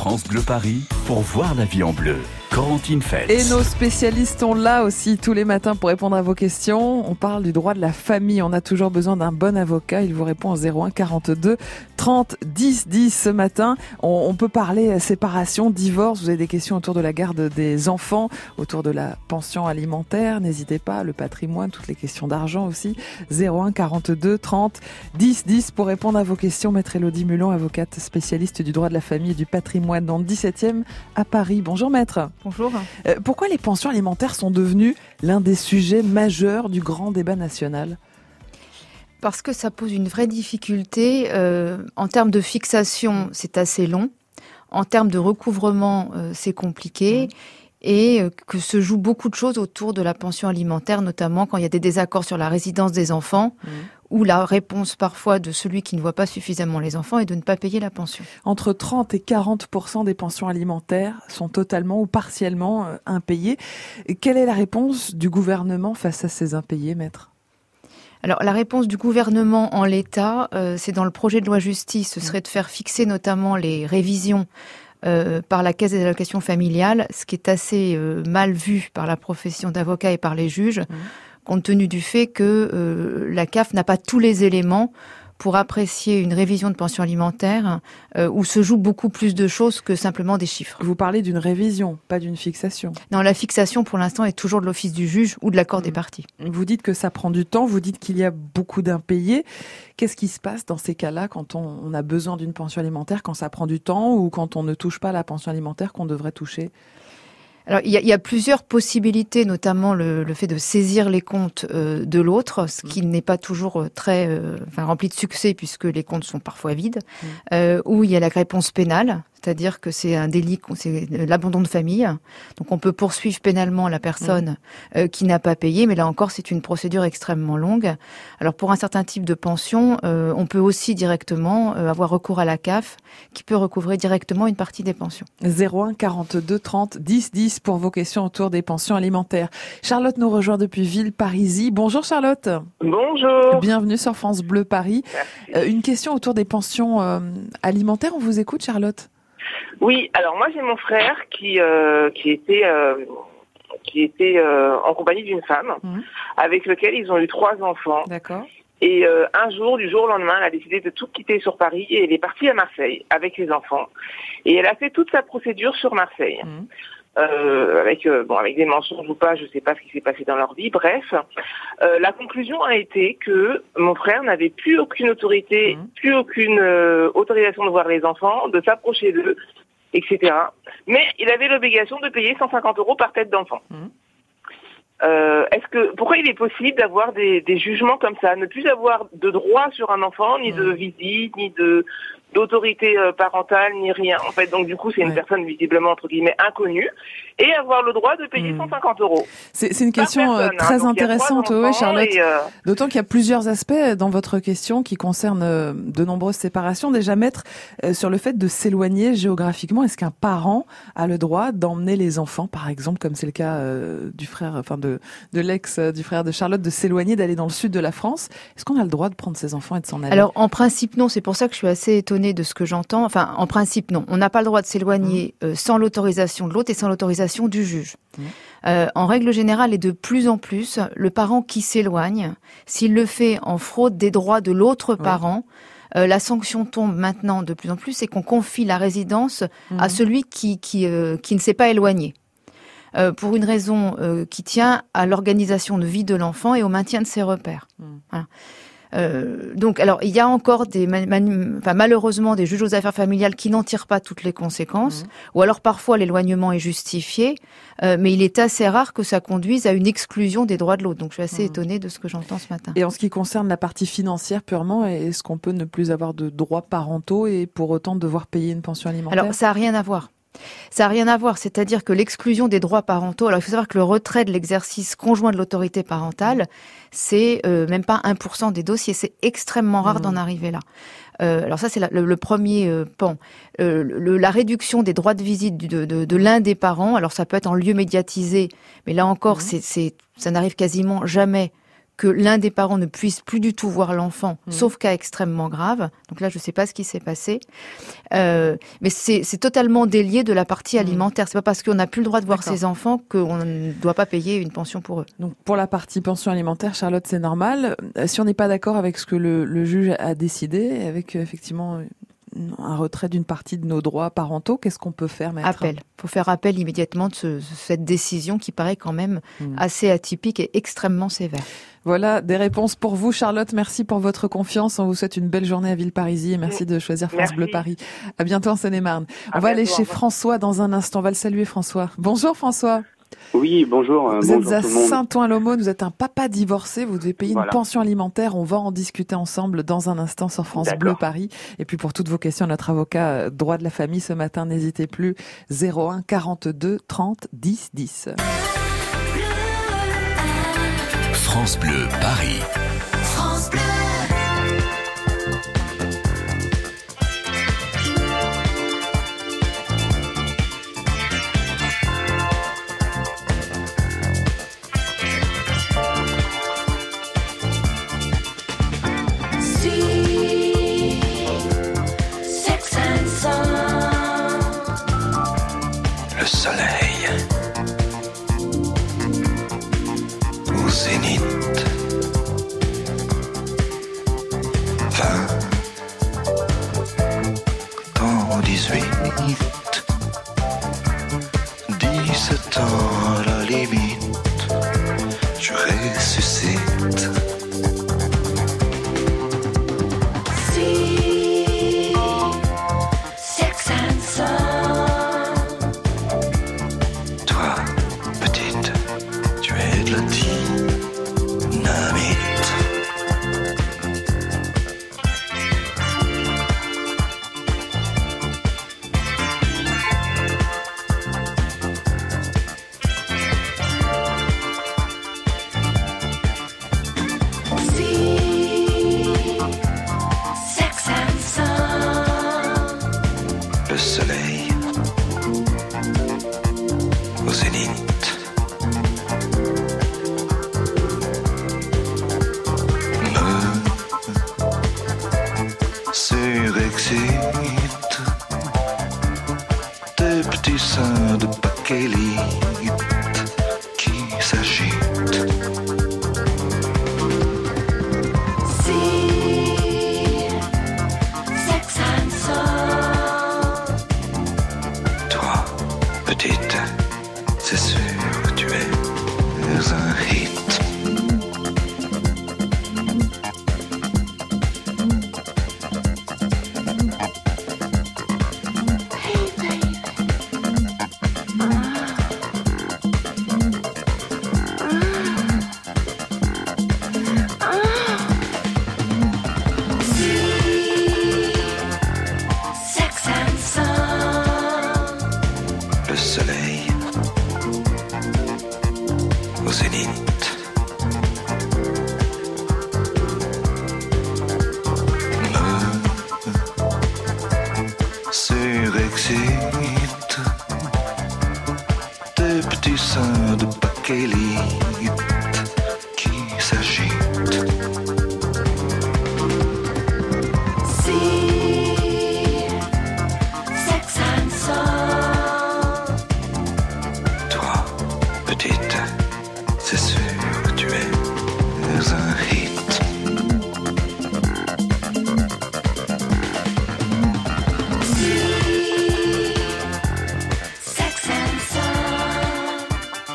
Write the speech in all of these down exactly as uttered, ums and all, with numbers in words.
France Bleu Paris pour voir la vie en bleu. Corentine Feltz. Et nos spécialistes sont là aussi tous les matins pour répondre à vos questions. On parle du droit de la famille. On a toujours besoin d'un bon avocat. Il vous répond au zéro un quarante-deux trente dix dix ce matin. On, on peut parler séparation, divorce. Vous avez des questions autour de la garde des enfants, autour de la pension alimentaire. N'hésitez pas, le patrimoine, toutes les questions d'argent aussi. zéro un quarante-deux trente dix dix pour répondre à vos questions. Maître Élodie Mulon, avocate spécialiste du droit de la famille et du patrimoine dans le dix-septième à Paris. Bonjour maître. Bonjour. Euh, pourquoi les pensions alimentaires sont devenues l'un des sujets majeurs du grand débat national ? Parce que ça pose une vraie difficulté. Euh, en termes de fixation, c'est assez long. En termes de recouvrement, euh, c'est compliqué. Mmh. Et euh, que se jouent beaucoup de choses autour de la pension alimentaire, notamment quand il y a des désaccords sur la résidence des enfants, mmh. ou la réponse parfois de celui qui ne voit pas suffisamment les enfants est de ne pas payer la pension. Entre trente et quarante pour cent des pensions alimentaires sont totalement ou partiellement euh, impayées. Quelle est la réponse du gouvernement face à ces impayés, maître ? Alors, la réponse du gouvernement en l'état, euh, c'est dans le projet de loi justice, ce serait de faire fixer notamment les révisions euh, par la Caisse des allocations familiales, ce qui est assez euh, mal vu par la profession d'avocat et par les juges, mmh. compte tenu du fait que euh, la C A F n'a pas tous les éléments pour apprécier une révision de pension alimentaire euh, où se joue beaucoup plus de choses que simplement des chiffres. Vous parlez d'une révision, pas d'une fixation. Non, la fixation, pour l'instant, est toujours de l'office du juge ou de l'accord mmh. des parties. Vous dites que ça prend du temps, vous dites qu'il y a beaucoup d'impayés. Qu'est-ce qui se passe dans ces cas-là quand on, on a besoin d'une pension alimentaire, quand ça prend du temps ou quand on ne touche pas la pension alimentaire qu'on devrait toucher ? Alors, il y, a, il y a plusieurs possibilités, notamment le, le fait de saisir les comptes euh, de l'autre, ce qui mmh. n'est pas toujours très euh, enfin, rempli de succès puisque les comptes sont parfois vides, mmh. euh, ou il y a la réponse pénale, c'est-à-dire que c'est un délit, c'est l'abandon de famille. Donc, on peut poursuivre pénalement la personne mmh. euh, qui n'a pas payé, mais là encore, c'est une procédure extrêmement longue. Alors, pour un certain type de pension, euh, on peut aussi directement euh, avoir recours à la C A F, qui peut recouvrer directement une partie des pensions. zéro un quarante-deux trente dix dix pour vos questions autour des pensions alimentaires. Charlotte nous rejoint depuis Villeparisis. Bonjour Charlotte. Bonjour. Bienvenue sur France Bleu Paris. Euh, une question autour des pensions euh, alimentaires. On vous écoute Charlotte. Oui, alors moi j'ai mon frère qui euh, qui était euh, qui était euh, en compagnie d'une femme mmh. avec lequel ils ont eu trois enfants. D'accord. Et euh, un jour, du jour au lendemain, elle a décidé de tout quitter sur Paris et elle est partie à Marseille avec les enfants. Et elle a fait toute sa procédure sur Marseille. Mmh. Euh, avec euh, bon avec des mensonges ou pas, je sais pas ce qui s'est passé dans leur vie. Bref, euh, la conclusion a été que mon frère n'avait plus aucune autorité, mmh. plus aucune euh, autorisation de voir les enfants, de s'approcher d'eux, et cetera. Mais il avait l'obligation de payer cent cinquante euros par tête d'enfant. Mmh. Euh, est-ce que pourquoi il est possible d'avoir des, des jugements comme ça, ne plus avoir de droit sur un enfant, ni mmh. de visite, ni de d'autorité parentale, ni rien. En fait, donc du coup, c'est une ouais. personne visiblement entre guillemets inconnue, et avoir le droit de payer mmh. cent cinquante euros. C'est, c'est une question personne, très hein. intéressante, oui, Charlotte. Et euh... D'autant qu'il y a plusieurs aspects dans votre question qui concernent de nombreuses séparations. Déjà, maître, euh, sur le fait de s'éloigner géographiquement, est-ce qu'un parent a le droit d'emmener les enfants, par exemple, comme c'est le cas euh, du frère, enfin de de l'ex euh, du frère de Charlotte, de s'éloigner, d'aller dans le sud de la France? Est-ce qu'on a le droit de prendre ses enfants et de s'en aller? Alors, en principe, non. C'est pour ça que je suis assez étonnée de ce que j'entends. Enfin, en principe, non. On n'a pas le droit de s'éloigner mmh. euh, sans l'autorisation de l'autre et sans l'autorisation du juge. Mmh. Euh, en règle générale et de plus en plus, le parent qui s'éloigne, s'il le fait en fraude des droits de l'autre oui. parent, euh, la sanction tombe maintenant de plus en plus, c'est qu'on confie la résidence mmh. à celui qui, qui, euh, qui ne s'est pas éloigné. Euh, pour une raison euh, qui tient à l'organisation de vie de l'enfant et au maintien de ses repères. Mmh. Voilà. Euh, donc, alors, il y a encore des, manu- enfin, malheureusement, des juges aux affaires familiales qui n'en tirent pas toutes les conséquences, mmh. ou alors parfois l'éloignement est justifié, euh, mais il est assez rare que ça conduise à une exclusion des droits de l'autre. Donc, je suis assez mmh. étonnée de ce que j'entends ce matin. Et en ce qui concerne la partie financière purement, est-ce qu'on peut ne plus avoir de droits parentaux et pour autant devoir payer une pension alimentaire? Alors, ça n'a rien à voir. Ça n'a rien à voir, c'est-à-dire que l'exclusion des droits parentaux, alors il faut savoir que le retrait de l'exercice conjoint de l'autorité parentale, c'est euh, même pas un pour cent des dossiers, c'est extrêmement rare mmh. d'en arriver là. Euh, alors ça, c'est la, le, le premier euh, pan. Euh, le, la réduction des droits de visite de, de, de l'un des parents, alors ça peut être en lieu médiatisé, mais là encore, mmh. c'est, c'est, ça n'arrive quasiment jamais que l'un des parents ne puisse plus du tout voir l'enfant, Mmh. sauf cas extrêmement grave. Donc là, je ne sais pas ce qui s'est passé. Euh, mais c'est, c'est totalement délié de la partie alimentaire. C'est pas parce qu'on n'a plus le droit de voir D'accord. ses enfants qu'on ne doit pas payer une pension pour eux. Donc pour la partie pension alimentaire, Charlotte, c'est normal. Euh, Si on n'est pas d'accord avec ce que le, le juge a décidé, avec euh, effectivement un retrait d'une partie de nos droits parentaux, qu'est-ce qu'on peut faire, maître ? Appel. Il faut faire appel immédiatement de ce- cette décision qui paraît quand même Mmh. assez atypique et extrêmement sévère. Voilà des réponses pour vous, Charlotte. Merci pour votre confiance. On vous souhaite une belle journée à Villeparisis et merci de choisir France Merci. Bleu Paris. À bientôt en Seine-et-Marne. On À va aller bientôt, au chez revoir. François dans un instant. On va le saluer, François. Bonjour, François. Oui, bonjour. euh, Vous bonjour êtes à tout le monde. Saint-Ouen-l'Aumône. Vous êtes un papa divorcé. Vous devez payer Voilà. une pension alimentaire. On va en discuter ensemble dans un instant sur France D'accord. Bleu Paris. Et puis pour toutes vos questions, notre avocat euh, droit de la famille ce matin, n'hésitez plus. zéro un quarante-deux trente dix dix. France Bleu Paris. France Bleu. Si, Sex and Sound. Le soleil au zénith. Vingt ans, dix-huit, dix-sept ans à la limite. Je ressuscite. Si, Sex and Sound. Toi, petite, tu es de la dynamite. Si, Sex and Sound. Le soleil au zénith. Me surexcite tes petits seins de bakélite qui s'agitent. Si, Sex and Sound. Toi, petite, c'est sûr, tu es un hit. Sex and Sound. Le soleil au zénith. Me surexcite tes petits seins de bakélite qui s'agitent. Si, Sex and Sound. Toi, petite, c'est sûr, tu es un hit. Sex and Sound.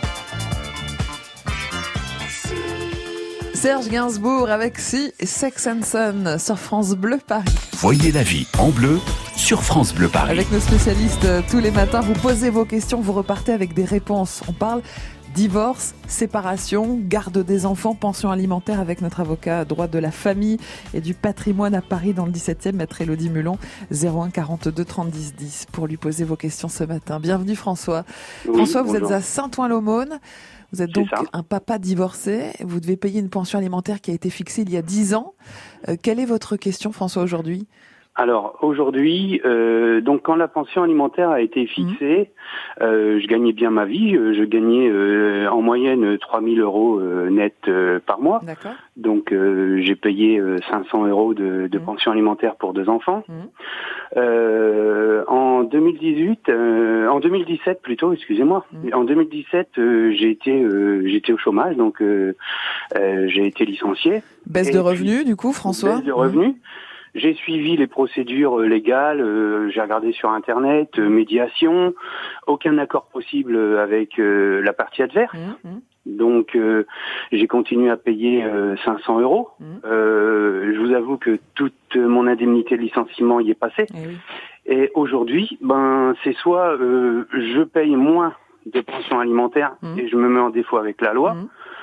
Si. Serge Gainsbourg avec Si Sex and Son sur France Bleu Paris. Voyez la vie en bleu sur France Bleu Paris. Avec nos spécialistes euh, tous les matins, vous posez vos questions, vous repartez avec des réponses. On parle divorce, séparation, garde des enfants, pension alimentaire avec notre avocat droit de la famille et du patrimoine à Paris dans le dix-septième, maître Élodie Mulon, zéro un quarante-deux trente dix dix pour lui poser vos questions ce matin. Bienvenue François. Oui, François, vous bonjour. êtes à Saint-Ouen-l'Aumône. Vous êtes C'est donc ça. un papa divorcé. Vous devez payer une pension alimentaire qui a été fixée il y a dix ans. Euh, quelle est votre question, François, aujourd'hui ? Alors aujourd'hui, euh, donc quand la pension alimentaire a été fixée, mmh. euh, je gagnais bien ma vie. Je gagnais euh, en moyenne trois mille euros euh, net euh, par mois. D'accord. Donc euh, j'ai payé euh, cinq cents euros de, de mmh. pension alimentaire pour deux enfants. Mmh. Euh, en deux mille dix-huit, euh, en deux mille dix-sept plutôt, excusez-moi. Mmh. En deux mille dix-sept, euh, j'ai été, euh, j'étais au chômage, donc euh, euh, j'ai été licencié. Baisse Et de revenus, du coup, François. Baisse de revenus. Mmh. J'ai suivi les procédures légales, euh, j'ai regardé sur Internet, euh, médiation, aucun accord possible avec euh, la partie adverse. Mmh. Donc euh, j'ai continué à payer euh, cinq cents euros. Mmh. Euh, je vous avoue que toute mon indemnité de licenciement y est passée. Et, oui. Et aujourd'hui, ben c'est soit euh, je paye moins de pension alimentaire mmh. et je me mets en défaut avec la loi, mmh.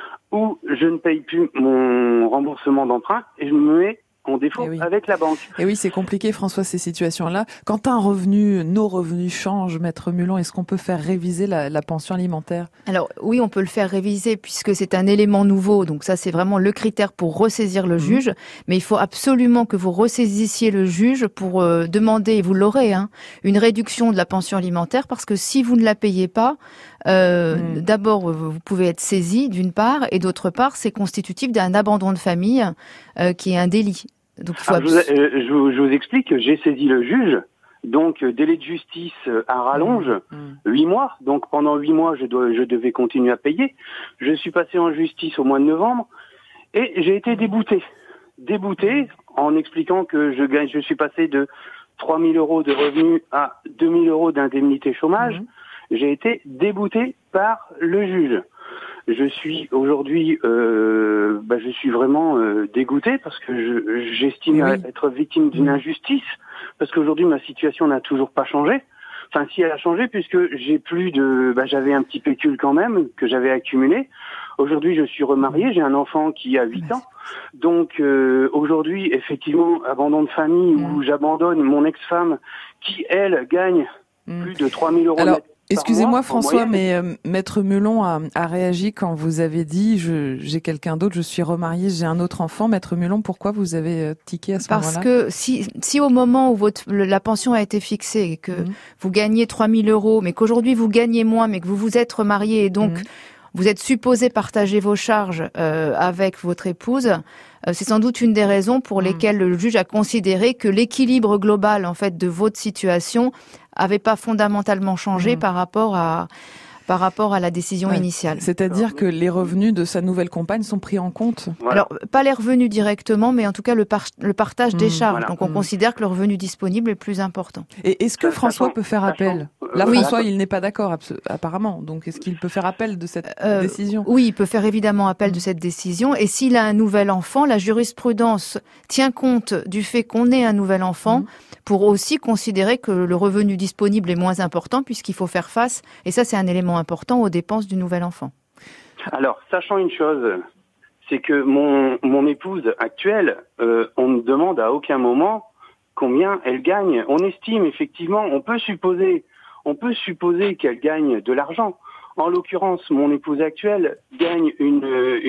ou je ne paye plus mon remboursement d'emprunt et je me mets en défaut oui. avec la banque. Et oui, c'est compliqué, François, ces situations-là. Quand un revenu, nos revenus changent, Maître Mulon, est-ce qu'on peut faire réviser la, la pension alimentaire? Alors oui, on peut le faire réviser puisque c'est un élément nouveau. Donc ça, c'est vraiment le critère pour ressaisir le mmh. juge. Mais il faut absolument que vous ressaisissiez le juge pour euh, demander, et vous l'aurez, hein, une réduction de la pension alimentaire parce que si vous ne la payez pas, euh, mmh. d'abord, vous pouvez être saisi d'une part et d'autre part, c'est constitutif d'un abandon de famille euh, qui est un délit. Donc, il faut Alors, je, vous, euh, je, vous, je vous explique, j'ai saisi le juge, donc euh, délai de justice euh, à rallonge, huit mmh. mois, donc pendant huit mois je, dois, je devais continuer à payer. Je suis passé en justice au mois de novembre et j'ai été débouté. Débouté en expliquant que je gagne, je suis passé de trois mille euros de revenus à deux mille euros d'indemnité chômage. Mmh. J'ai été débouté par le juge. Je suis aujourd'hui, euh, bah, je suis vraiment euh, dégoûté parce que je, j'estime oui. être victime d'une injustice parce qu'aujourd'hui ma situation n'a toujours pas changé. Enfin, si elle a changé puisque j'ai plus de, bah, j'avais un petit pécule quand même que j'avais accumulé. Aujourd'hui, je suis remarié, j'ai un enfant qui a huit ans. Donc euh, aujourd'hui, effectivement, abandon de famille mmh. où j'abandonne mon ex-femme qui elle gagne mmh. plus de trois mille euros Alors... net. Excusez-moi François, mais euh, Maître Mulon a, a réagi quand vous avez dit je, j'ai quelqu'un d'autre, je suis remarié, j'ai un autre enfant. Maître Mulon, pourquoi vous avez euh, tiqué à ce Parce moment-là? Parce que si, si au moment où votre, le, la pension a été fixée et que mmh. vous gagnez trois mille euros, mais qu'aujourd'hui vous gagnez moins, mais que vous vous êtes remarié et donc mmh. vous êtes supposé partager vos charges euh, avec votre épouse, euh, c'est sans doute une des raisons pour mmh. lesquelles le juge a considéré que l'équilibre global en fait de votre situation avait pas fondamentalement changé mmh. par rapport à par rapport à la décision ouais. initiale. C'est-à-dire que les revenus de sa nouvelle compagne sont pris en compte? Voilà. Alors, pas les revenus directement, mais en tout cas le, par- le partage mmh. des charges. Voilà. Donc, on mmh. considère que le revenu disponible est plus important. Et est-ce que ça, François ça peut faire appel? Là, oui. François, il n'est pas d'accord, apparemment. Donc, est-ce qu'il peut faire appel de cette euh, décision? Oui, il peut faire évidemment appel mmh. de cette décision. Et s'il a un nouvel enfant, la jurisprudence tient compte du fait qu'on ait un nouvel enfant mmh. pour aussi considérer que le revenu disponible est moins important puisqu'il faut faire face, et ça, c'est un élément important, aux dépenses du nouvel enfant. Alors, sachant une chose, c'est que mon, mon épouse actuelle, euh, on ne demande à aucun moment combien elle gagne. On estime effectivement, on peut supposer, on peut supposer qu'elle gagne de l'argent. En l'occurrence, mon épouse actuelle gagne une,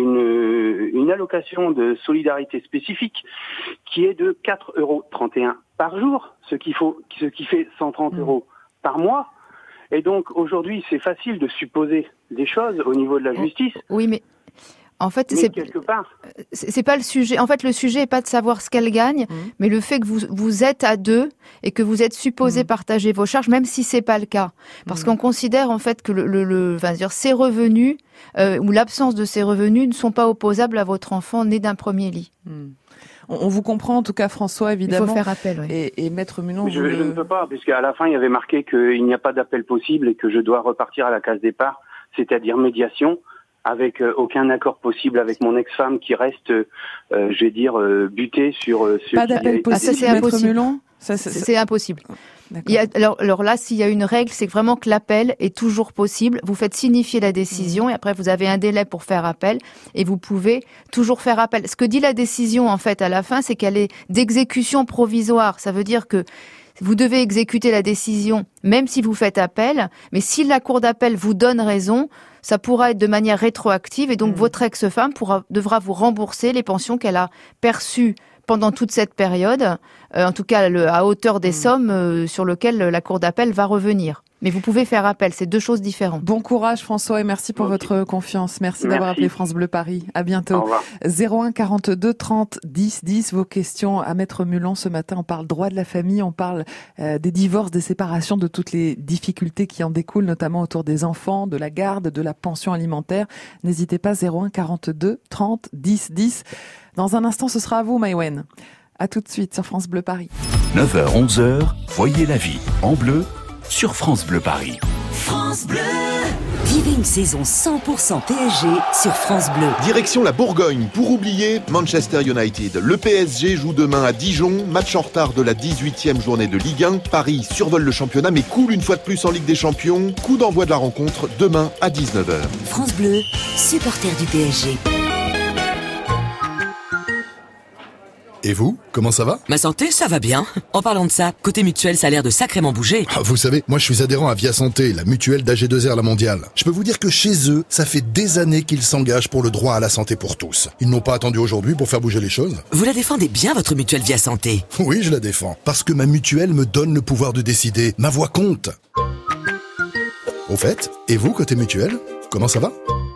une, une allocation de solidarité spécifique qui est de quatre euros trente et un par jour, ce qui, faut, ce qui fait cent trente mmh. euros par mois. Et donc, aujourd'hui, c'est facile de supposer des choses au niveau de la justice. Oui, mais en fait, mais c'est quelque part. C'est pas le sujet. En fait, le sujet est pas de savoir ce qu'elle gagne, mmh. mais le fait que vous vous êtes à deux et que vous êtes supposé mmh. partager vos charges, même si c'est pas le cas, parce mmh. qu'on considère en fait que le, le, le enfin, dire ces revenus euh, ou l'absence de ces revenus ne sont pas opposables à votre enfant né d'un premier lit. Mmh. On vous comprend en tout cas, François, évidemment. Il faut faire appel, oui. Et, et Maître Mulon, je, vous... je ne peux pas, puisqu'à la fin, il y avait marqué qu'il n'y a pas d'appel possible et que je dois repartir à la case départ, c'est-à-dire médiation, avec euh, aucun accord possible avec mon ex-femme qui reste, euh, je vais dire, euh, butée sur... Euh, sur pas d'appel possible, ah, ça, c'est Maître impossible. Mulon ça, c'est, c'est impossible. Il y a, alors, alors là, s'il y a une règle, c'est que vraiment que l'appel est toujours possible. Vous faites signifier la décision et après vous avez un délai pour faire appel et vous pouvez toujours faire appel. Ce que dit la décision en fait à la fin, c'est qu'elle est d'exécution provisoire. Ça veut dire que vous devez exécuter la décision même si vous faites appel, mais si la cour d'appel vous donne raison, ça pourra être de manière rétroactive et donc mmh. votre ex-femme pourra, devra vous rembourser les pensions qu'elle a perçues pendant toute cette période, euh, en tout cas le, à hauteur des mmh. sommes euh, sur lesquelles la Cour d'appel va revenir. Mais vous pouvez faire appel, c'est deux choses différentes. Bon courage François et merci pour okay. votre confiance. Merci, merci d'avoir appelé France Bleu Paris. À bientôt. zéro un quarante-deux trente dix dix, vos questions à Maître Mulon ce matin. On parle droit de la famille, on parle euh, des divorces, des séparations, de toutes les difficultés qui en découlent, notamment autour des enfants, de la garde, de la pension alimentaire. N'hésitez pas, zéro un quarante-deux trente dix dix. Dans un instant, ce sera à vous Maïwen. À tout de suite sur France Bleu Paris. neuf heures onze heures, voyez la vie en bleu sur France Bleu Paris. France Bleu. Vivez une saison cent pour cent P S G sur France Bleu. Direction la Bourgogne pour oublier Manchester United. Le P S G joue demain à Dijon, match en retard de la dix-huitième journée de Ligue un. Paris survole le championnat mais coule une fois de plus en Ligue des Champions. Coup d'envoi de la rencontre demain à dix-neuf heures. France Bleu, supporter du P S G. Et vous, comment ça va ? Ma santé, ça va bien. En parlant de ça, côté mutuelle, ça a l'air de sacrément bouger. Ah, vous savez, moi je suis adhérent à Via Santé, la mutuelle d'A G deux R La Mondiale. Je peux vous dire que chez eux, ça fait des années qu'ils s'engagent pour le droit à la santé pour tous. Ils n'ont pas attendu aujourd'hui pour faire bouger les choses. Vous la défendez bien, votre mutuelle Via Santé ? Oui, je la défends. Parce que ma mutuelle me donne le pouvoir de décider. Ma voix compte. Au fait, et vous, côté mutuelle, comment ça va ?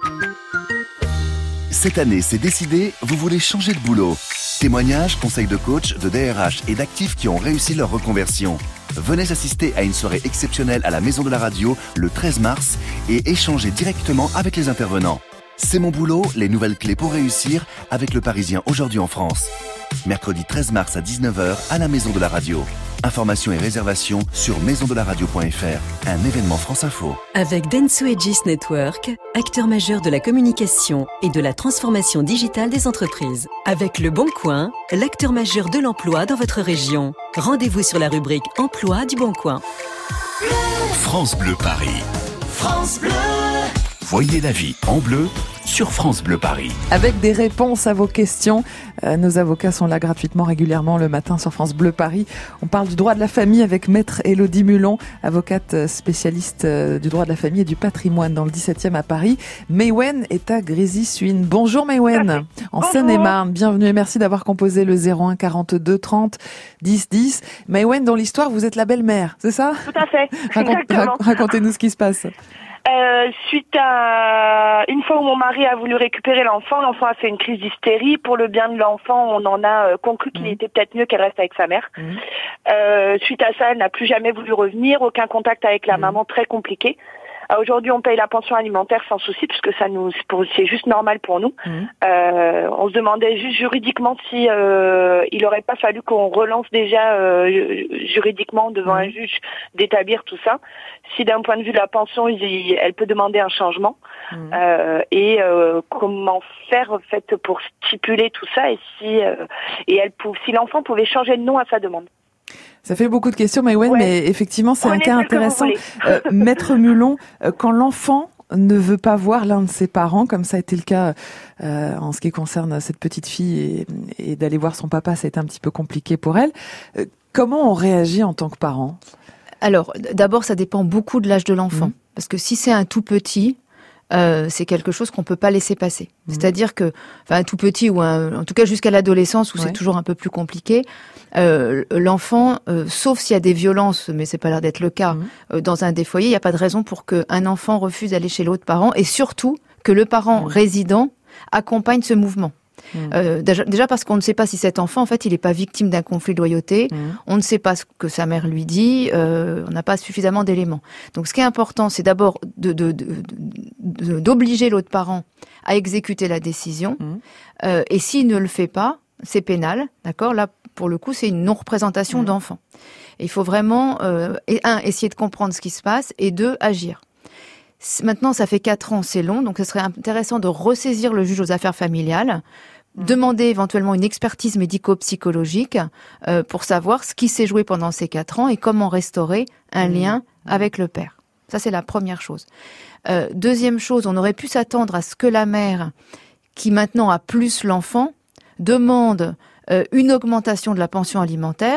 Cette année, c'est décidé, vous voulez changer de boulot. Témoignages, conseils de coach, de D R H et d'actifs qui ont réussi leur reconversion. Venez assister à une soirée exceptionnelle à la Maison de la Radio le treize mars et échanger directement avec les intervenants. C'est mon boulot, les nouvelles clés pour réussir avec le Parisien aujourd'hui en France. Mercredi treize mars à dix-neuf heures à la Maison de la Radio. Informations et réservations sur maison de la radio point f r, un événement France Info. Avec Dentsu Aegis Network, acteur majeur de la communication et de la transformation digitale des entreprises. Avec Le Bon Coin, l'acteur majeur de l'emploi dans votre région. Rendez-vous sur la rubrique Emploi du Bon Coin. France Bleu Paris. France Bleu. Voyez la vie en bleu sur France Bleu Paris. Avec des réponses à vos questions, euh, nos avocats sont là gratuitement régulièrement le matin sur France Bleu Paris. On parle du droit de la famille avec Maître Élodie Mulon, avocate spécialiste euh, du droit de la famille et du patrimoine dans le dix-septième à Paris. Maïwen est à Grésy-Suines. Bonjour Maïwen, en Seine-et-Marne. Bienvenue et merci d'avoir composé le zéro un quarante-deux trente dix dix. Maïwen, dans l'histoire, vous êtes la belle-mère, c'est ça ? Tout à fait. Raconte, rac- racontez-nous ce qui se passe. Euh, suite à une fois où mon mari a voulu récupérer l'enfant, l'enfant a fait une crise d'hystérie. Pour le bien de l'enfant, on en a conclu qu'il mmh. était peut-être mieux qu'elle reste avec sa mère. Mmh. Euh, suite à ça, elle n'a plus jamais voulu revenir, aucun contact avec la mmh. maman, très compliqué. Aujourd'hui, on paye la pension alimentaire sans souci, puisque ça nous, c'est juste normal pour nous. Mmh. Euh, on se demandait juste juridiquement si euh, il aurait pas fallu qu'on relance déjà euh, juridiquement devant mmh. un juge d'établir tout ça. Si d'un point de vue de la pension, il, elle peut demander un changement, mmh. euh, et euh, comment faire en fait pour stipuler tout ça, et si euh, et elle, si l'enfant pouvait changer de nom à sa demande. Ça fait beaucoup de questions, Maïwen, ouais. mais effectivement, c'est Prenez un cas intéressant. Euh, Maître Mulon, euh, quand l'enfant ne veut pas voir l'un de ses parents, comme ça a été le cas euh, en ce qui concerne cette petite fille, et, et d'aller voir son papa, ça a été un petit peu compliqué pour elle. Euh, comment on réagit en tant que parent ? Alors, d'abord, ça dépend beaucoup de l'âge de l'enfant. Mmh. Parce que si c'est un tout petit, Euh, c'est quelque chose qu'on peut pas laisser passer. Mmh. C'est-à-dire que, enfin, un tout petit ou un, en tout cas jusqu'à l'adolescence où ouais. c'est toujours un peu plus compliqué, euh, l'enfant, euh, sauf s'il y a des violences, mais c'est pas l'air d'être le cas, mmh. euh, dans un des foyers, il n'y a pas de raison pour qu'un enfant refuse d'aller chez l'autre parent, et surtout que le parent mmh. résident accompagne ce mouvement. Mmh. Euh, déjà, déjà parce qu'on ne sait pas si cet enfant, en fait, il n'est pas victime d'un conflit de loyauté. Mmh. On ne sait pas ce que sa mère lui dit. Euh, on n'a pas suffisamment d'éléments. Donc, ce qui est important, c'est d'abord de, de, de, de, d'obliger l'autre parent à exécuter la décision. Mmh. Euh, et s'il ne le fait pas, c'est pénal. D'accord ? Là, pour le coup, c'est une non-représentation mmh. d'enfant. Et il faut vraiment, euh, et, un, essayer de comprendre ce qui se passe, et deux, agir. Maintenant, ça fait quatre ans, c'est long, donc ce serait intéressant de ressaisir le juge aux affaires familiales, mmh. demander éventuellement une expertise médico-psychologique euh, pour savoir ce qui s'est joué pendant ces quatre ans et comment restaurer un mmh. lien avec le père. Ça, c'est la première chose. Euh, deuxième chose, on aurait pu s'attendre à ce que la mère, qui maintenant a plus l'enfant, demande euh, une augmentation de la pension alimentaire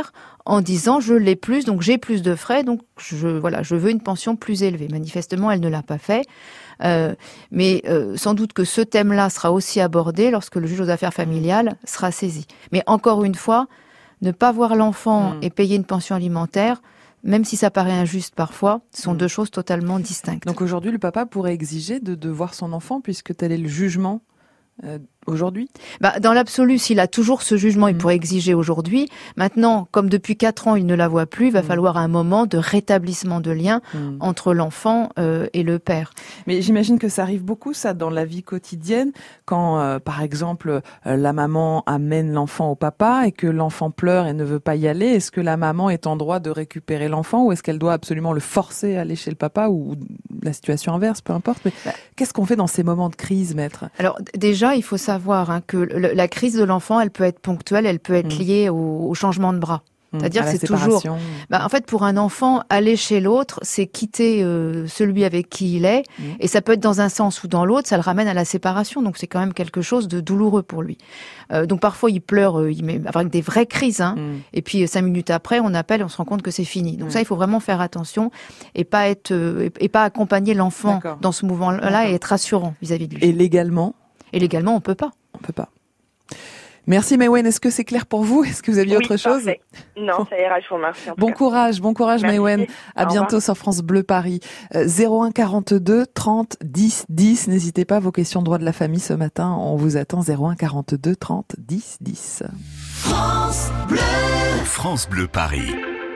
en disant je l'ai plus, donc j'ai plus de frais, donc je voilà, je veux une pension plus élevée. Manifestement, elle ne l'a pas fait. Euh, mais euh, sans doute que ce thème-là sera aussi abordé lorsque le juge aux affaires familiales sera saisi. Mais encore une fois, ne pas voir l'enfant mmh. et payer une pension alimentaire, même si ça paraît injuste parfois, sont mmh. deux choses totalement distinctes. Donc aujourd'hui, le papa pourrait exiger de, de voir son enfant puisque tel est le jugement euh, aujourd'hui ? Bah, dans l'absolu, s'il a toujours ce jugement, mmh. il pourrait exiger aujourd'hui. Maintenant, comme depuis quatre ans, il ne la voit plus, il va mmh. falloir un moment de rétablissement de lien mmh. entre l'enfant euh, et le père. Mais j'imagine que ça arrive beaucoup, ça, dans la vie quotidienne, quand, euh, par exemple, euh, la maman amène l'enfant au papa et que l'enfant pleure et ne veut pas y aller. Est-ce que la maman est en droit de récupérer l'enfant ou est-ce qu'elle doit absolument le forcer à aller chez le papa ou la situation inverse, peu importe. Mais bah, qu'est-ce qu'on fait dans ces moments de crise, maître ? Alors déjà, il faut savoir savoir hein, que le, la crise de l'enfant, elle peut être ponctuelle, elle peut être mmh. liée au, au changement de bras. Mmh, C'est-à-dire que c'est toujours... Bah, en fait, pour un enfant, aller chez l'autre, c'est quitter euh, celui avec qui il est. Mmh. Et ça peut être dans un sens ou dans l'autre, ça le ramène à la séparation. Donc c'est quand même quelque chose de douloureux pour lui. Euh, donc parfois, il pleure, euh, il met avec des vraies crises. Hein, mmh. Et puis euh, cinq minutes après, on appelle et on se rend compte que c'est fini. Donc mmh. ça, il faut vraiment faire attention et pas, être, euh, et, et pas accompagner l'enfant D'accord. dans ce mouvement-là D'accord. et être rassurant vis-à-vis de lui. Et légalement ? Et légalement, on peut pas. On peut pas. Merci Maïwenn, est-ce que c'est clair pour vous ? Est-ce que vous aviez oui, autre chose ? Parfait. Non, ça ira, je vous remercie. Bon cas. courage, bon courage Maïwenn. À Au bientôt revoir. Sur France Bleu Paris. Euh, zéro un quarante-deux trente dix dix. N'hésitez pas, vos questions de droit de la famille ce matin, on vous attend. Zéro un quarante-deux trente dix dix. France Bleu. France Bleu Paris.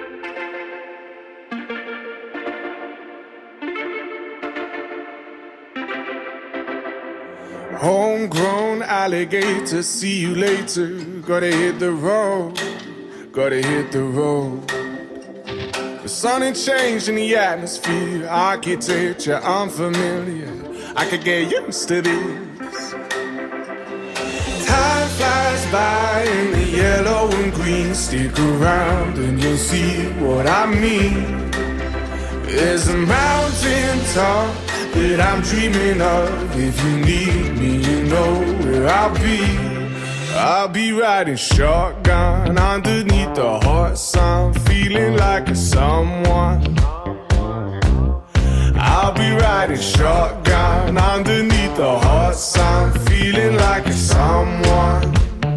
Homegrown alligator, see you later. Gotta hit the road, gotta hit the road. The sun ain't changing the atmosphere, architecture unfamiliar. I could get used to this. Time flies by in the yellow and green. Stick around and you'll see what I mean. There's a mountain top that I'm dreaming of. If you need me, you know where I'll be. I'll be riding shotgun underneath the hot sun, feeling like a someone. I'll be riding shotgun underneath the hot sun, feeling like a someone.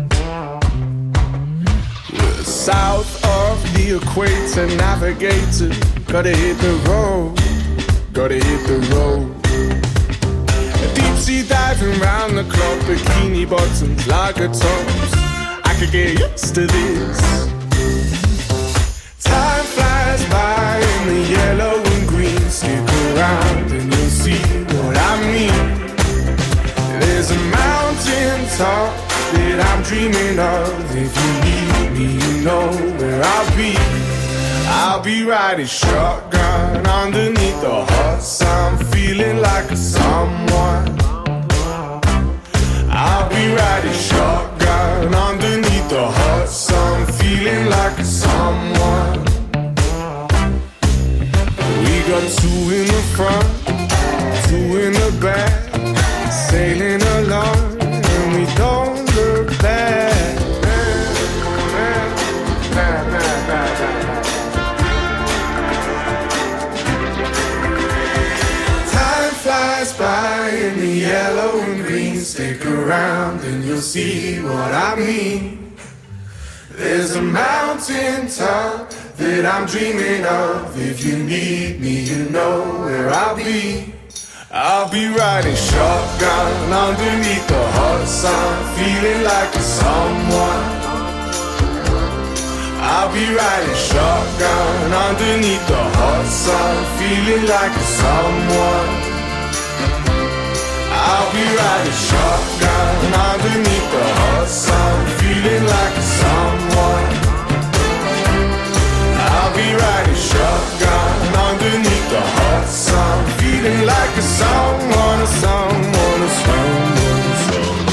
We're south of the equator, navigator. Gotta hit the road, gotta hit the road. Deep sea diving round the clock, bikini bottoms, lager tops. I could get used to this. Time flies by in the yellow and green. Stick around and you'll see what I mean. There's a mountain top that I'm dreaming of. If you need me, you know where I'll be. I'll be riding shotgun underneath the hot sun, feeling like a someone. I'll be riding shotgun underneath the hot sun, feeling like a someone. We got two in the front, two in the back, sailing along, and we don't look back. Flies by in the yellow and green. Stick around and you'll see what I mean. There's a mountain top that I'm dreaming of. If you need me, you know where I'll be. I'll be riding shotgun underneath the hot sun, feeling like a someone. I'll be riding shotgun underneath the hot sun, feeling like a someone. I'll be riding shotgun underneath the hot sun, feeling like a someone. I'll be riding shotgun underneath the hot sun, feeling like a someone, a someone, a someone, a someone.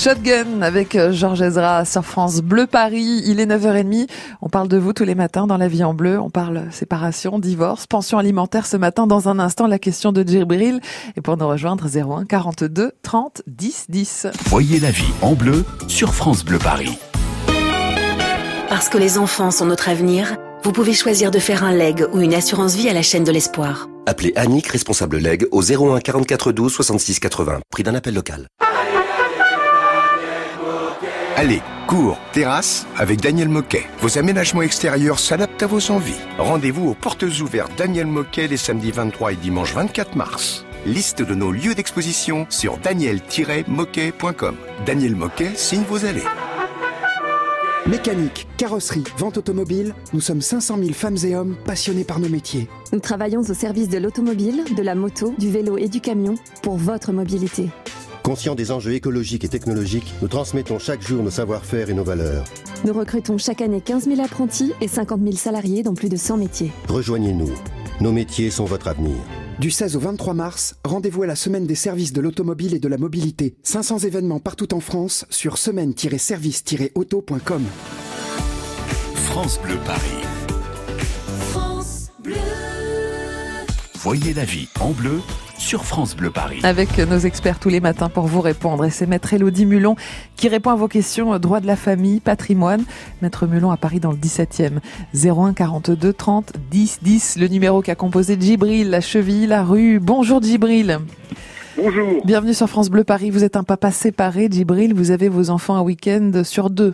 Shotgun avec Georges Ezra sur France Bleu Paris. Il est neuf heures trente. On parle de vous tous les matins dans La Vie en Bleu. On parle séparation, divorce, pension alimentaire ce matin. Dans un instant, la question de Djibril. Et pour nous rejoindre, zéro un quarante-deux trente dix dix. Voyez la vie en bleu sur France Bleu Paris. Parce que les enfants sont notre avenir, vous pouvez choisir de faire un leg ou une assurance vie à la chaîne de l'espoir. Appelez Annick, responsable leg, au zéro un quarante-quatre douze soixante-six quatre-vingts. Prix d'un appel local. Allez, cours, terrasse, avec Daniel Moquet. Vos aménagements extérieurs s'adaptent à vos envies. Rendez-vous aux portes ouvertes Daniel Moquet les samedis vingt-trois et dimanche vingt-quatre mars. Liste de nos lieux d'exposition sur daniel tiret moquet point com. Daniel Moquet signe vos allées. Mécanique, carrosserie, vente automobile, nous sommes cinq cent mille femmes et hommes passionnés par nos métiers. Nous travaillons au service de l'automobile, de la moto, du vélo et du camion pour votre mobilité. Conscients des enjeux écologiques et technologiques, nous transmettons chaque jour nos savoir-faire et nos valeurs. Nous recrutons chaque année quinze mille apprentis et cinquante mille salariés dans plus de cent métiers. Rejoignez-nous. Nos métiers sont votre avenir. Du seize au vingt-trois mars, rendez-vous à la semaine des services de l'automobile et de la mobilité. cinq cents événements partout en France sur semaine tiret service tiret auto point com. France Bleu Paris. France Bleu. Voyez la vie en bleu sur France Bleu Paris. Avec nos experts tous les matins pour vous répondre. Et c'est Maître Élodie Mulon qui répond à vos questions droit de la famille, patrimoine. Maître Mulon à Paris dans le dix-septième. zéro un quarante-deux trente dix dix, le numéro qu'a composé Djibril, la cheville, la rue. Bonjour Djibril. Bonjour. Bienvenue sur France Bleu Paris. Vous êtes un papa séparé, Djibril. Vous avez vos enfants un week-end sur deux.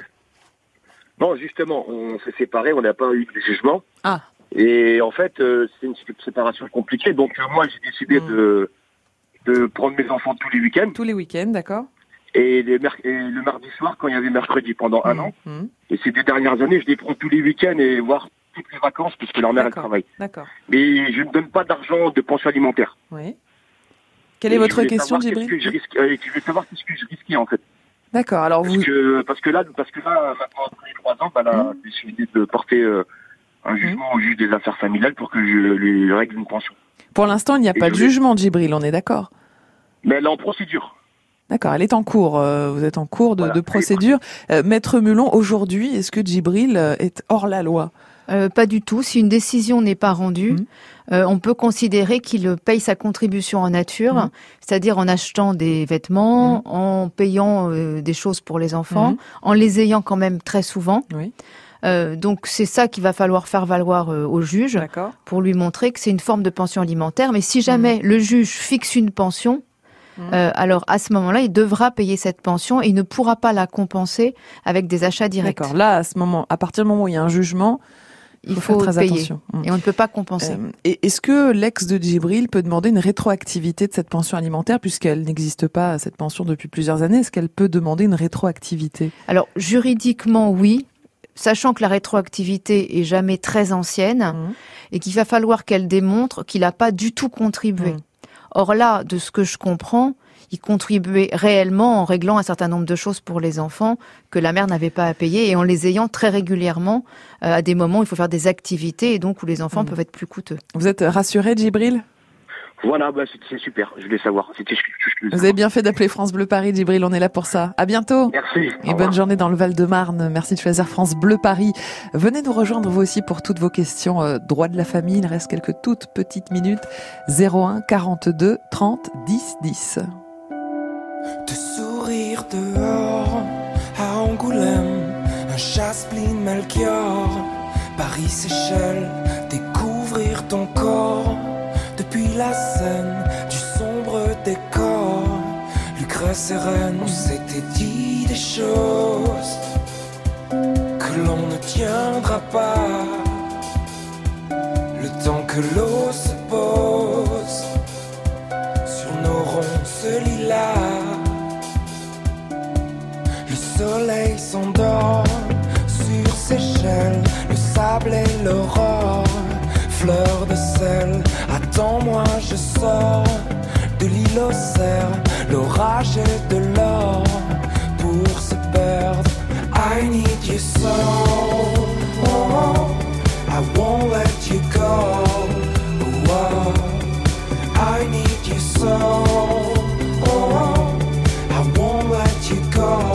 Non, justement, on s'est séparés, on n'a pas eu de jugement. Ah. Et en fait, euh, c'est une séparation compliquée. Donc euh, moi, j'ai décidé mmh. de, de prendre mes enfants tous les week-ends. Tous les week-ends, d'accord. Et, les mer- et le mardi soir, quand il y avait mercredi pendant mmh. un an. Mmh. Et ces deux dernières années, je les prends tous les week-ends et voire toutes les vacances, puisque leur mère, elle travaille. D'accord. Mais je ne donne pas d'argent de pension alimentaire. Oui. Quelle est votre question, Djibril ? Je, risque, euh, je veux savoir ce que je risquais, en fait. D'accord, alors parce vous... Que, parce, que là, parce que là, maintenant, après trois ans, bah, là, mmh. j'ai décidé de porter... Euh, un jugement mmh. au juge des affaires familiales pour que je lui règle une pension. Pour l'instant, il n'y a Et pas de vais... jugement, Djibril, on est d'accord ? Mais elle est en procédure. D'accord, elle est en cours. Euh, vous êtes en cours de, voilà, de procédure. Euh, Maître Mulon, aujourd'hui, est-ce que Djibril est hors la loi ? euh, Pas du tout. Si une décision n'est pas rendue, mmh. euh, on peut considérer qu'il paye sa contribution en nature, mmh. c'est-à-dire en achetant des vêtements, mmh. en payant euh, des choses pour les enfants, mmh. en les ayant quand même très souvent. Oui. Euh, donc c'est ça qu'il va falloir faire valoir euh, au juge D'accord. pour lui montrer que c'est une forme de pension alimentaire. Mais si jamais mmh. le juge fixe une pension, mmh. euh, alors à ce moment-là, il devra payer cette pension et il ne pourra pas la compenser avec des achats directs. D'accord. Là, à ce moment, à partir du moment où il y a un jugement, il faut, faut faire très payer attention. Et on ne peut pas compenser. Euh, et est-ce que l'ex de Djibril peut demander une rétroactivité de cette pension alimentaire puisqu'elle n'existe pas, cette pension, depuis plusieurs années ? Est-ce qu'elle peut demander une rétroactivité ? Alors juridiquement, oui. Sachant que la rétroactivité est jamais très ancienne mmh. et qu'il va falloir qu'elle démontre qu'il n'a pas du tout contribué. Mmh. Or là, de ce que je comprends, il contribuait réellement en réglant un certain nombre de choses pour les enfants que la mère n'avait pas à payer et en les ayant très régulièrement euh, à des moments où il faut faire des activités et donc où les enfants mmh. peuvent être plus coûteux. Vous êtes rassuré, Djibril ? Voilà, bah c'est, c'est super, je voulais savoir. C'était ce que je voulais Vous avez bien fait d'appeler France Bleu Paris, Djibril, on est là pour ça. À bientôt. Merci. Et bonne journée dans le Val-de-Marne. Merci de choisir France Bleu Paris. Venez nous rejoindre vous aussi pour toutes vos questions. Euh, droit de la famille, il reste quelques toutes petites minutes. zéro un quarante-deux trente dix dix. De sourire dehors, à Angoulême, un chasse-pline Melchior, Paris-Séchelles, découvrir ton corps. Depuis la scène du sombre décor, Lucrèce et Reine, on s'était dit des choses que l'on ne tiendra pas. Le temps que l'eau se pose sur nos ronces lilas, le soleil s'endort sur Seychelles, le sable et l'aurore. Fleur de sel, attends-moi, je sors de l'île aux cerfs, l'orage et de l'or pour se perdre. I need you so, oh, I won't let you go. Oh, I need you so, oh, I won't let you go.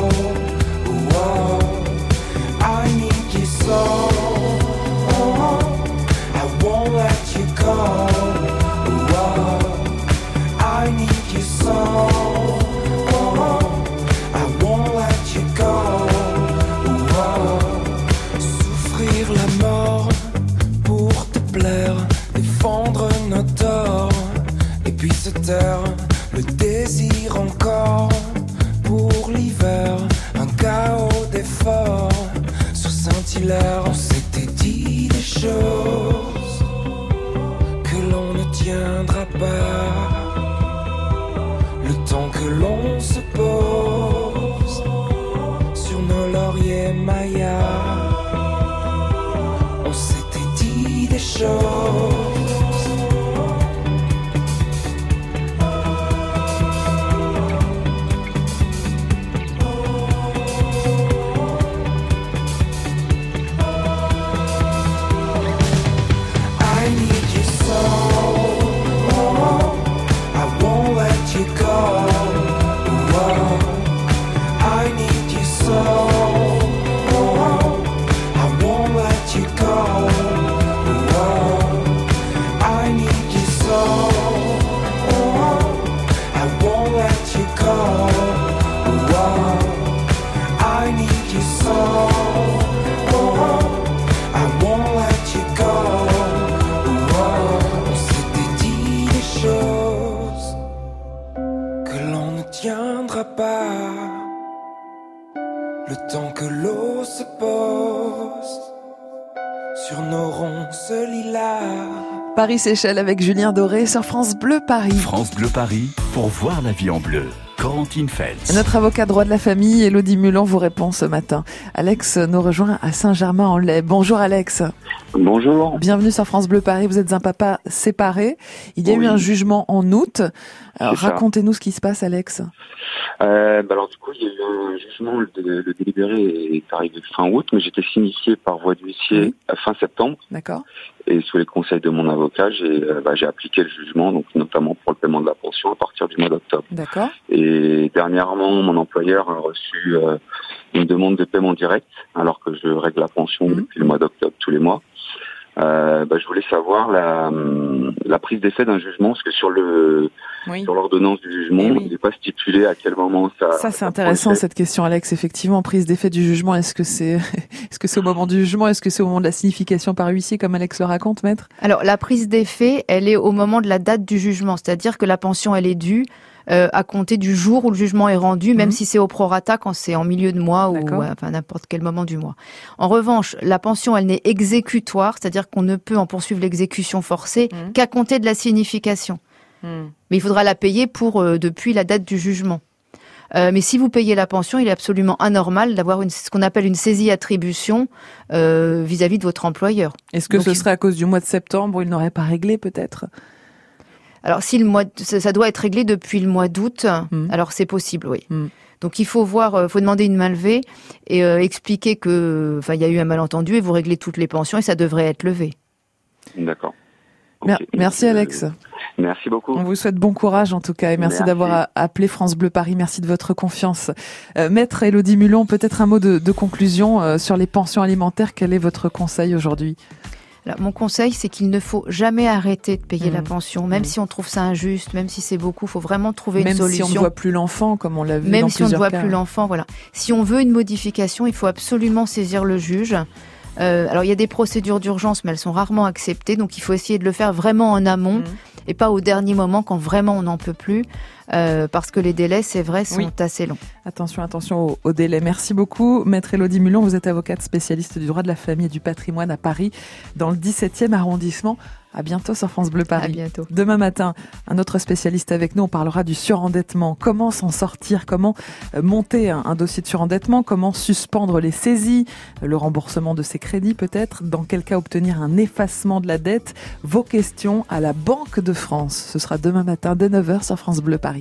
et Maya, on s'était dit des choses. Le temps que l'eau se pose sur nos ronces lilas. Paris-Séchelles avec Julien Doré sur France Bleu Paris. France Bleu Paris, pour voir la vie en bleu. Corentine Feltz. Notre avocat droit de la famille, Élodie Mulon, vous répond ce matin. Alex nous rejoint à Saint-Germain-en-Laye. Bonjour Alex. Bonjour. Bienvenue sur France Bleu Paris. Vous êtes un papa séparé. Il y a oui. eu un jugement en août. Alors, racontez-nous ce qui se passe, Alex. Euh, bah alors du coup, il y a eu un jugement. Le, le délibéré est arrivé fin août, mais j'étais signifié par voie d'huissier oui. à fin septembre. D'accord. Et sous les conseils de mon avocat, j'ai, euh, bah, j'ai appliqué le jugement, donc notamment pour le paiement de la pension à partir du mois d'octobre. D'accord. Et dernièrement, mon employeur a reçu euh, une demande de paiement direct, alors que je règle la pension mmh. depuis le mois d'octobre tous les mois. Euh, bah, je voulais savoir la, la prise d'effet d'un jugement, parce que sur le oui. sur l'ordonnance du jugement, oui. il n'est pas stipulé à quel moment ça. Ça c'est intéressant cette question, Alex. Effectivement, prise d'effet du jugement. Est-ce que c'est est-ce que c'est au moment du jugement, est-ce que c'est au moment de la signification par huissier, comme Alex le raconte, maître? Alors la prise d'effet, elle est au moment de la date du jugement, c'est-à-dire que la pension elle est due. Euh, à compter du jour où le jugement est rendu, même mmh. si c'est au prorata quand c'est en milieu de mois ou ouais, enfin n'importe quel moment du mois. En revanche, la pension, elle n'est exécutoire, c'est-à-dire qu'on ne peut en poursuivre l'exécution forcée mmh. qu'à compter de la signification. Mmh. Mais il faudra la payer pour euh, depuis la date du jugement. Euh, mais si vous payez la pension, il est absolument anormal d'avoir une, ce qu'on appelle une saisie-attribution euh, vis-à-vis de votre employeur. Est-ce que Donc, ce serait à cause du mois de septembre où il n'aurait pas réglé peut-être ? Alors, si le mois, ça doit être réglé depuis le mois d'août, mmh. alors c'est possible, oui. Mmh. Donc, il faut voir, euh, faut demander une main-levée et euh, expliquer que, enfin, il y a eu un malentendu et vous réglez toutes les pensions et ça devrait être levé. D'accord. Okay. Merci Alex. Merci beaucoup. On vous souhaite bon courage en tout cas et merci, merci. d'avoir appelé France Bleu Paris. Merci de votre confiance. Euh, Maître Élodie Mulon, peut-être un mot de, de conclusion euh, sur les pensions alimentaires. Quel est votre conseil aujourd'hui ? Alors, mon conseil, c'est qu'il ne faut jamais arrêter de payer mmh. la pension, même mmh. si on trouve ça injuste, même si c'est beaucoup, il faut vraiment trouver même une solution. Même si on ne voit plus l'enfant, comme on l'a vu même dans si plusieurs on ne voit cas. plus l'enfant, voilà. Si on veut une modification, il faut absolument saisir le juge. Euh, alors, il y a des procédures d'urgence, mais elles sont rarement acceptées, donc il faut essayer de le faire vraiment en amont mmh. et pas au dernier moment quand vraiment on n'en peut plus. Euh, parce que les délais, c'est vrai, sont oui. assez longs. Attention, attention aux, aux délais. Merci beaucoup, Maître Élodie Mulon. Vous êtes avocate spécialiste du droit de la famille et du patrimoine à Paris, dans le dix-septième arrondissement. À bientôt sur France Bleu Paris. À bientôt. Demain matin, un autre spécialiste avec nous. On parlera du surendettement. Comment s'en sortir? Comment monter un, un dossier de surendettement? Comment suspendre les saisies? Le remboursement de ses crédits peut-être? Dans quel cas obtenir un effacement de la dette? Vos questions à la Banque de France. Ce sera demain matin dès neuf heures sur France Bleu Paris.